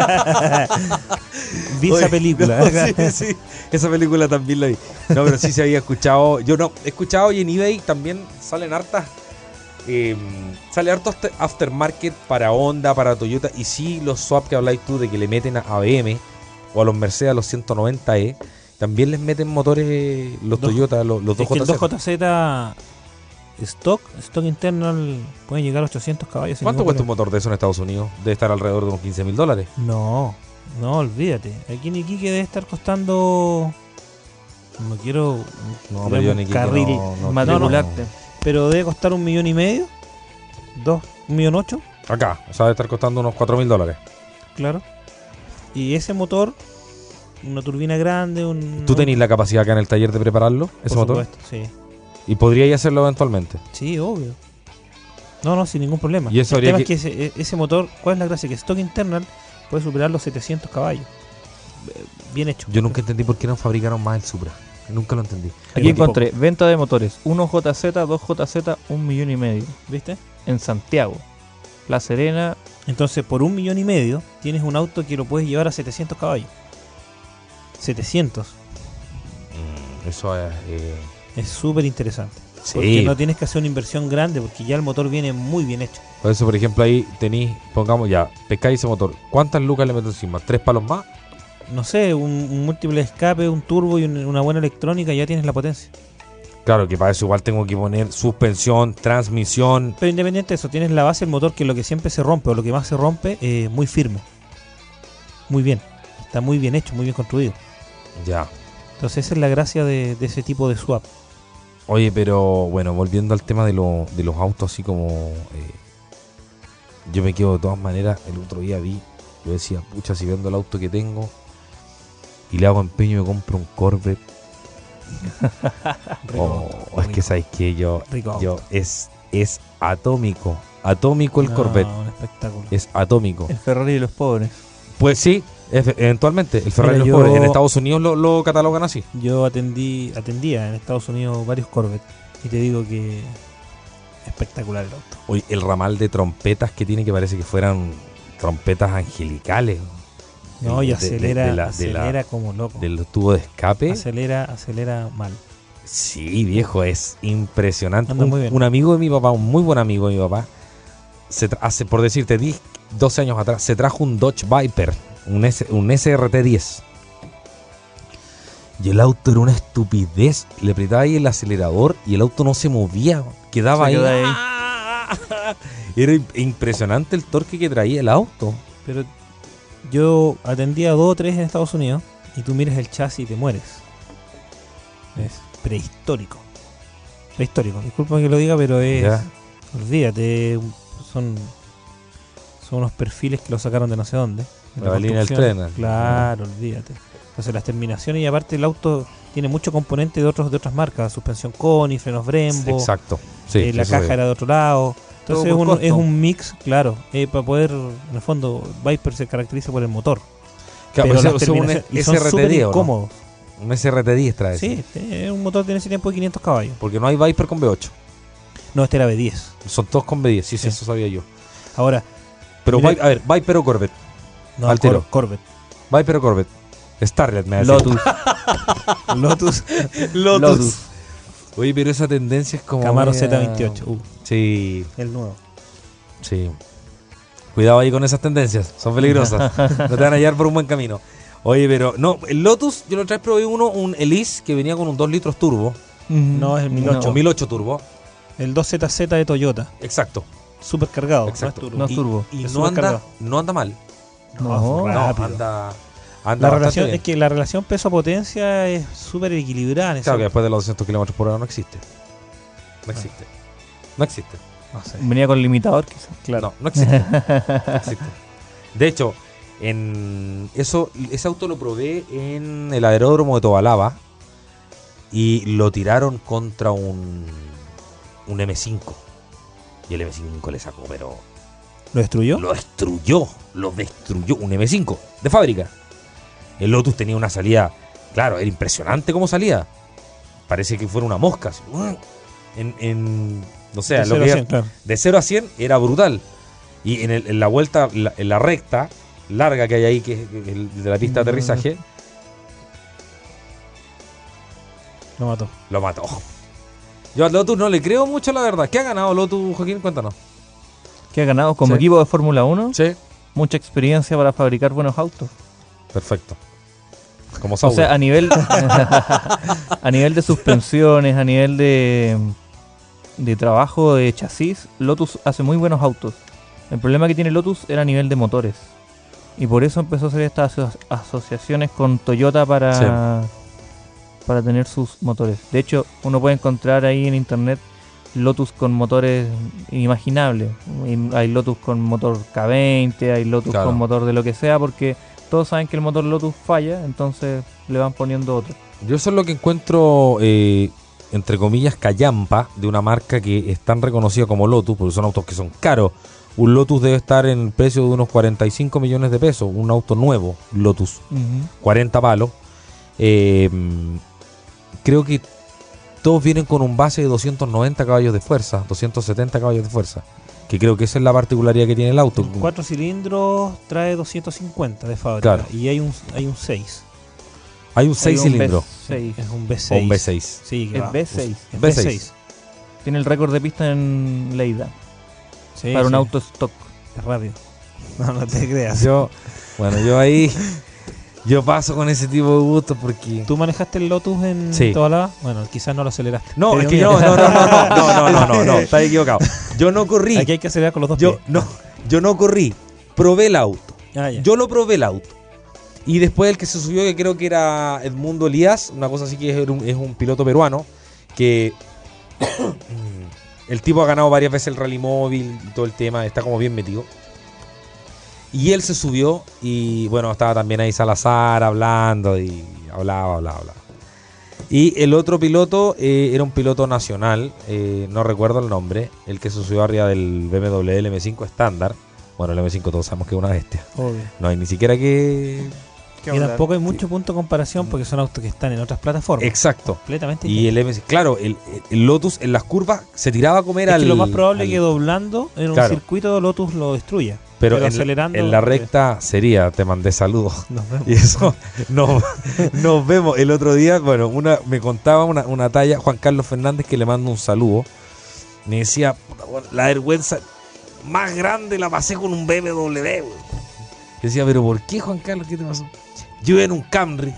Vi Oye, esa película. no, sí, sí, esa película también la vi. No, pero sí se había escuchado. Yo no, he escuchado y en eBay también salen hartas. Eh, sale harto after- aftermarket para Honda, para Toyota. Y sí, los swap que habláis tú de que le meten a A B M o a los Mercedes a los ciento noventa E. También les meten motores los Dos- Toyota, los, los Es que el dos dos J Z stock, stock internal puede llegar a ochocientos caballos. sin ¿Cuánto ningún cuesta un problema. motor de eso en Estados Unidos? Debe estar alrededor de unos quince mil dólares. No, no, olvídate. Aquí en Iquique debe estar costando. No quiero. No, tirarme pero yo un ni que carril, no, no, matricularte. pero debe costar un millón y medio. Dos, un millón ocho, no. Acá, o sea, debe estar costando unos cuatro mil dólares. claro. Y ese motor, una turbina grande, un. ¿Tú tenés la capacidad acá en el taller de prepararlo, ese por motor? supuesto, sí. ¿Y podríais hacerlo eventualmente? Sí, obvio. No, no, sin ningún problema. Y eso el habría tema que- es que ese, e- ese motor, ¿cuál es la gracia? Que stock internal puede superar los setecientos caballos. Eh, Bien hecho. Yo nunca entendí por qué no fabricaron más el Supra. Nunca lo entendí. Aquí Tipo- encontré venta de motores: uno J Z, dos J Z, un millón y medio. ¿Viste? En Santiago. La Serena. Entonces, por un millón y medio, tienes un auto que lo puedes llevar a setecientos caballos. setecientos. Mm, Eso es... eh, Es súper interesante. Sí. Porque no tienes que hacer una inversión grande, porque ya el motor viene muy bien hecho. Por eso, por ejemplo, ahí tenéis, pongamos ya, pescáis ese motor. ¿Cuántas lucas le meto encima? ¿Tres palos más? No sé, un, un múltiple escape, un turbo y un- una buena electrónica, ya tienes la potencia. Claro, que para eso igual tengo que poner suspensión, transmisión. Pero independiente de eso, tienes la base del motor, que lo que siempre se rompe, o lo que más se rompe, es muy firme. Muy bien. Está muy bien hecho, muy bien construido. Ya. Entonces esa es la gracia de, de ese tipo de swap. Oye, pero bueno, volviendo al tema de, lo- de los autos, así como... eh, yo me quedo de todas maneras, el otro día vi, yo decía, pucha, si vendo el auto que tengo y le hago empeño y me compro un Corvette. Rico, Oh, es que sabes que yo, rico yo auto. es, es atómico, atómico el No, Corvette, un espectáculo. es atómico. El Ferrari de los pobres. Pues sí, efe- eventualmente, el Ferrari Mira, de los pobres, yo- en Estados Unidos lo, lo catalogan así. Yo atendí, atendía en Estados Unidos varios Corvette y te digo que espectacular el auto. Oye, el ramal de trompetas que tiene que parece que fueran trompetas angelicales. No, De- y de- acelera, de la- de la- acelera como loco. Del tubo de escape. Acelera, acelera mal. Sí, viejo, es impresionante. Anda Un, muy bien. un amigo de mi papá, un muy buen amigo de mi papá, se tra- hace, por decirte, diez, doce años atrás, se trajo un Dodge Viper, un, S, un S R T diez. Y el auto era una estupidez. Le apretaba ahí el acelerador y el auto no se movía. Quedaba Se ahí. quedó ahí. ¡Ah! Era im- impresionante el torque que traía el auto. Pero yo atendía a dos o tres en Estados Unidos y tú miras el chasis y te mueres. Es prehistórico. Prehistórico. Disculpa que lo diga, pero es... Ya. Olvídate, son, son unos perfiles que lo sacaron de no sé dónde. de La línea del construcción. tren. Claro, olvídate. Entonces las terminaciones y aparte el auto tiene mucho componente de otros de otras marcas, suspensión Koni, frenos Brembo, Exacto. Sí, eh, la eso caja es. era de otro lado. Entonces es Todo un, por es costo. un mix, claro, eh, para poder, en el fondo, Viper se caracteriza por el motor. Claro, pero pero las ese es un terminaciones- y son S R T súper diez, ¿o no? incómodos. Un S R T diez trae. Sí, es un motor de ese tiempo de quinientos caballos. Porque no hay Viper con V ocho. No, este era V diez. Son todos con V diez. Sí, sí, Sí. eso sabía yo. Ahora, Pero, Mira- Vi- a ver, Viper o Corvette. no, Al tiro. Cor- Corvette. Viper o Corvette. Starlet me va a decir. Lotus. Lotus. Lotus. Oye, pero esa tendencia es como. Camaro media- Z veintiocho. Uh, Sí, el nuevo. sí. Cuidado ahí con esas tendencias. Son peligrosas. No te van a llevar por un buen camino. Oye, pero. No, el Lotus, yo la otra vez probé uno, un Elise, que venía con un dos litros turbo. No, es el mil ocho. O mil ocho turbo. El dos Z Z de Toyota. Exacto. Super cargado. Exacto. No es turbo. No es Y- turbo. Y, Es no, anda, supercargado. no anda mal. No, es No, rápido. anda. anda La bastante relación bien. es que la relación peso-potencia es súper equilibrada. en Claro eso. que después de los doscientos kilómetros por hora no existe. No existe. No existe. No sé. Venía con limitador, quizás. Claro. No, no existe. No existe. De hecho, en eso, ese auto lo probé en el aeródromo de Tobalaba y lo tiraron contra un, un M cinco. Y el M cinco le sacó, pero ¿Lo destruyó? lo destruyó. Lo destruyó. Un M cinco de fábrica. El Lotus tenía una salida, claro, era impresionante cómo salía. Parece que fuera una mosca. Así. En, en, O sea, De lo cero que a era- cien, claro. de cero a cien era brutal. Y en, el- en la vuelta, la- en la recta larga que hay ahí, que es el de la pista de aterrizaje, Lo mató. lo mató. Yo a Lotus no le creo mucho, la verdad. ¿Qué ha ganado Lotus, Joaquín? Cuéntanos. Que ha ganado como Sí. equipo de Fórmula uno, Sí. mucha experiencia para fabricar buenos autos. Perfecto. Como O Sauber. sea, a nivel a nivel de suspensiones, a nivel de, de trabajo de chasis, Lotus hace muy buenos autos. El problema que tiene Lotus era a nivel de motores. Y por eso empezó a hacer estas aso- asociaciones con Toyota para, para tener sus motores. De hecho, uno puede encontrar ahí en internet Lotus con motores inimaginables. Y hay Lotus con motor K veinte, hay Lotus Claro. con motor de lo que sea, porque todos saben que el motor Lotus falla, entonces le van poniendo otro. Yo eso es lo que encuentro, eh, entre comillas, callampa de una marca que es tan reconocida como Lotus, porque son autos que son caros. Un Lotus debe estar en el precio de unos cuarenta y cinco millones de pesos, un auto nuevo, Lotus, cuarenta palos. Eh, creo que todos vienen con un base de doscientos noventa caballos de fuerza, doscientos setenta caballos de fuerza, que creo que esa es la particularidad que tiene el auto. El cuatro cilindros trae doscientos cincuenta de fábrica. Claro. Y hay un hay un seis. Hay un seis Hay un cilindros V seis. Es un V o seis. un V seis. Sí, que Es va. V seis. Es V V seis. seis. Tiene el récord de pista en Leida Sí, para un sí. auto stock. Es rápido. No, no te creas. Yo, bueno, yo ahí, yo paso con ese tipo de gustos porque... ¿Tú manejaste el Lotus en Sí. toda la? Bueno, quizás no lo aceleraste. No, Te es dio que miedo. yo, no, no, no, no, no, no, no, no, estás equivocado. Yo no corrí, Aquí hay que acelerar con los dos yo pies. no, yo no corrí, probé el auto. Ah, ya. Yo lo probé el auto. Y después el que se subió, que creo que era Edmundo Elías, una cosa así, que es un, es un piloto peruano, que el tipo ha ganado varias veces el rally móvil y todo el tema, está como bien metido. Y él se subió y bueno, estaba también ahí Salazar hablando y hablaba, hablaba, hablaba. Y el otro piloto eh, era un piloto nacional, eh, no recuerdo el nombre, el que se subió arriba del B M W L M cinco estándar. Bueno, el M cinco todos sabemos que es una bestia. Obvio. No hay ni siquiera que... Y tampoco hay mucho punto de comparación porque son autos que están en otras plataformas. Exacto. Completamente Y el M cinco, claro, el, el Lotus en las curvas se tiraba a comer es al... que lo más probable al- es que doblando en un Claro. circuito Lotus lo destruya. Pero, pero en, acelerando, en la eh. recta sería, te mandé saludos. Nos vemos. Y eso, nos, nos vemos el otro día. Bueno, una me contaba una, una talla, Juan Carlos Fernández, que le mando un saludo. Me decía, "Puta, bueno, la vergüenza más grande la pasé con un B M W. güey". Decía, pero ¿por qué, Juan Carlos? ¿Qué te pasó? Yo iba en un Camry.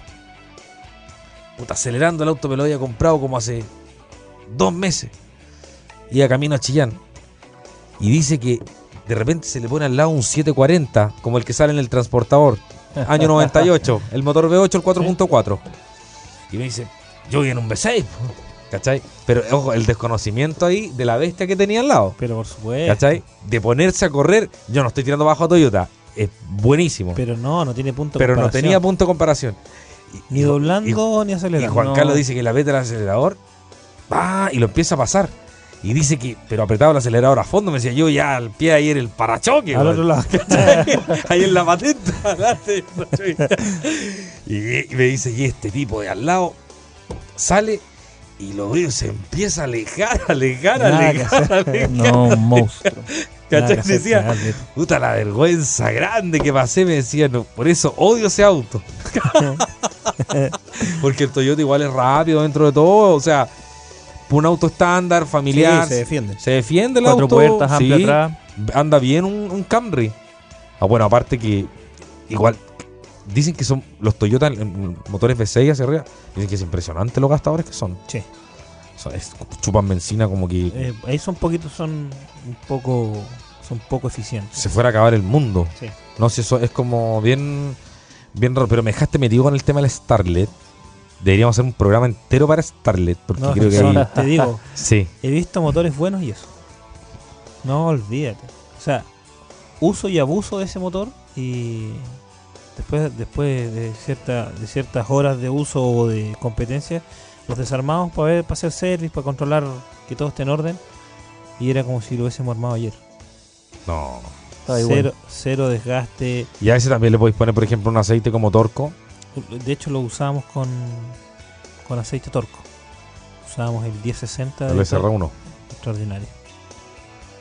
Puta, acelerando el auto, me lo había comprado como hace dos meses. Iba camino a Chillán. Y dice que de repente se le pone al lado un siete cuarenta, como el que sale en el transportador. Año noventa y ocho, el motor V ocho, el cuatro punto cuatro. Y me dice, yo voy en un V seis, po", ¿cachai? Pero ojo, el desconocimiento ahí de la bestia que tenía al lado, Pero por supuesto. ¿cachai? De ponerse a correr, yo no estoy tirando bajo a Toyota, es buenísimo, pero, Pero no, no tiene punto de no comparación. tenía punto de comparación. Y- Ni y- doblando ni Y, y acelerando. Juan No. Carlos dice que la mete el acelerador, va y lo empieza a pasar. Y dice que, pero apretaba el acelerador a fondo, me decía, yo ya al pie ahí en el parachoque. Al güey. otro lado. Ahí en la patente. adelante. y, y me dice, y este tipo de al lado sale y lo veo, se empieza a alejar, alejar, Nada que alejar, hacer. alejar. No, un monstruo. ¿Cachai? Nada que hacer, Decía, pegarle. puta la vergüenza grande que pasé, me decía, no, por eso odio ese auto. Porque el Toyota igual es rápido dentro de todo, o sea, un auto estándar, familiar, Sí, se defiende. se defiende el Cuatro auto. puertas, amplio sí, atrás. anda bien un, un Camry. Ah, bueno, aparte que igual dicen que son los Toyota en- en motores V seis hacia arriba, dicen que es impresionante los gastadores que son. Sí. Son- es- chupan benzina como que Eh, ahí son poquitos, son un poco, son poco eficientes. se fuera a acabar el mundo. Sí. No sé, eso es como bien bien raro, pero me dejaste metido con el tema del Starlet. Deberíamos hacer un programa entero para Starlet, porque No, creo que son- ahí... te digo, Sí, he visto motores buenos y eso. No olvídate. O sea, uso y abuso de ese motor y después después de cierta de ciertas horas de uso o de competencia los desarmamos para ver, para hacer service, para controlar que todo esté en orden y era como si lo hubiésemos armado ayer. no. Está igual. Cero, cero desgaste. Y a ese también le podéis poner, por ejemplo, un aceite como Torco. De hecho lo usábamos con con aceite Torco. Usábamos el diez sesenta El de S R Torco. uno. Extraordinario.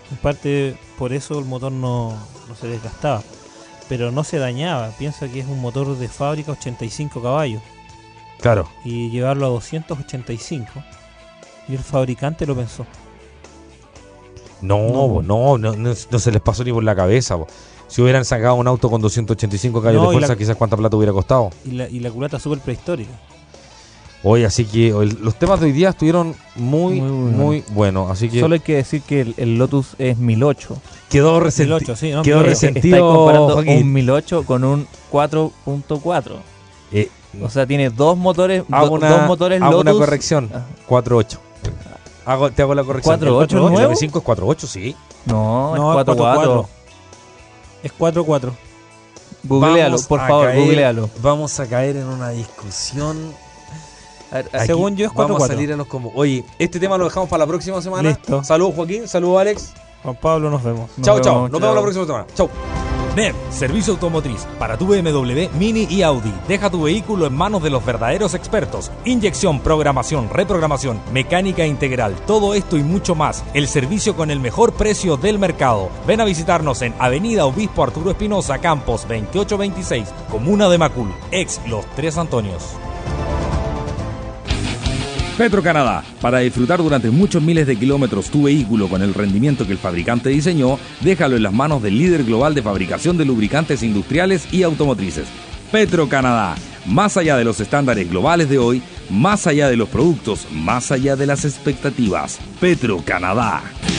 En parte por eso el motor no, no se desgastaba, pero no se dañaba. Piensa que es un motor de fábrica ochenta y cinco caballos Claro. y llevarlo a doscientos ochenta y cinco, y el fabricante lo pensó. No, No, po, po. no, no, no, no se les pasó ni por la cabeza. Po. Si hubieran sacado un auto con doscientos ochenta y cinco caballos No, de y fuerza, la- quizás cuánta plata hubiera costado. Y la, y la culata súper prehistórica. Oye, así que el- los temas de hoy día estuvieron muy, Muy muy, bueno. buenos. Así que Solo hay que decir que el, el Lotus es mil ocho. quedó, resenti- mil ocho, sí, no, quedó mil ocho. resentido. Estáis comparando Joaquín. un mil ocho con un cuatro punto cuatro. Eh, O sea, tiene dos motores, hago do- una, dos motores hago Lotus. una corrección. Ah. cuatro ocho. Hago, te hago la corrección. ¿cuatro ocho El nuevo? R cinco es cuatro ocho, sí. No, No, es cuatro cuatro. Es cuatro cuatro. Googlealo, Vamos por a favor, caer- googlealo. Vamos a caer en una discusión. A ver, Aquí Según yo es vamos cuatro a cuatro. salir a los combos. Oye, este tema lo dejamos para la próxima semana. Listo. Saludos Joaquín, saludos Alex. Juan Pablo, nos vemos. Nos Chao, vemos, chao. Nos chao. vemos la próxima semana. Chao. N E M, Servicio Automotriz, para tu B M W, Mini y Audi. Deja tu vehículo en manos de los verdaderos expertos. Inyección, programación, reprogramación, mecánica integral, todo esto y mucho más. El servicio con el mejor precio del mercado. Ven a visitarnos en Avenida Obispo Arturo Espinosa, Campos veintiocho veintiséis, Comuna de Macul, ex Los Tres Antonios. Petro-Canadá, para disfrutar durante muchos miles de kilómetros tu vehículo con el rendimiento que el fabricante diseñó, déjalo en las manos del líder global de fabricación de lubricantes industriales y automotrices. Petro-Canadá, más allá de los estándares globales de hoy, más allá de los productos, más allá de las expectativas. Petro-Canadá.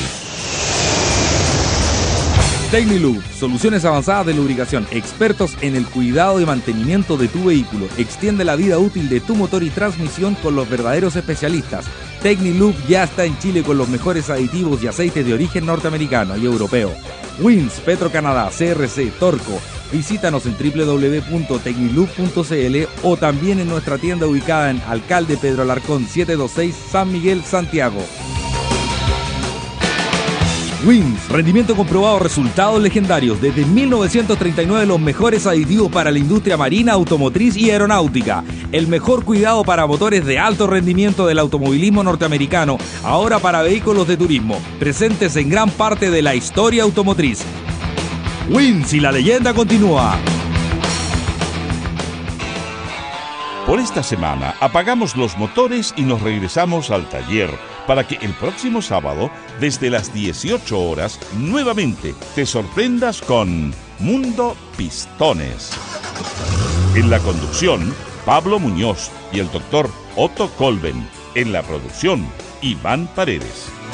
Tecnilube, soluciones avanzadas de lubricación, expertos en el cuidado y mantenimiento de tu vehículo. Extiende la vida útil de tu motor y transmisión con los verdaderos especialistas. Tecnilube ya está en Chile con los mejores aditivos y aceites de origen norteamericano y europeo. Wins, Petro-Canadá, C R C, Torco. Visítanos en doble u doble u doble u punto tecnilube punto c l o también en nuestra tienda ubicada en Alcalde Pedro Alarcón setecientos veintiséis, San Miguel, Santiago. Wins, rendimiento comprobado, resultados legendarios. Desde mil novecientos treinta y nueve los mejores aditivos para la industria marina, automotriz y aeronáutica. El mejor cuidado para motores de alto rendimiento del automovilismo norteamericano, ahora para vehículos de turismo, presentes en gran parte de la historia automotriz. Wins y la leyenda continúa. Por esta semana apagamos los motores y nos regresamos al taller para que el próximo sábado, desde las dieciocho horas, nuevamente te sorprendas con Mundo Pistones. En la conducción, Pablo Muñoz y el doctor Otto Colben. En la producción, Iván Paredes.